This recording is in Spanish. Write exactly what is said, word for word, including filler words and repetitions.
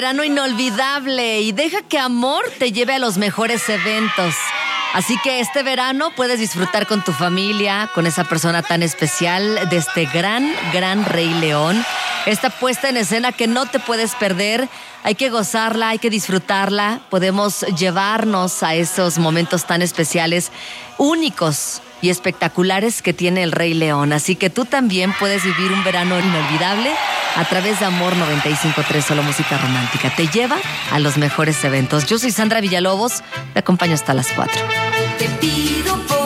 verano inolvidable y deja que amor te lleve a los mejores eventos. Así que este verano puedes disfrutar con tu familia, con esa persona tan especial de este gran, gran Rey León. Esta puesta en escena que no te puedes perder. Hay que gozarla, hay que disfrutarla. Podemos llevarnos a esos momentos tan especiales, únicos y espectaculares que tiene el Rey León. Así que tú también puedes vivir un verano inolvidable a través de Amor noventa y cinco punto tres, solo música romántica. Te lleva a los mejores eventos. Yo soy Sandra Villalobos, te acompaño hasta las cuatro. Te pido por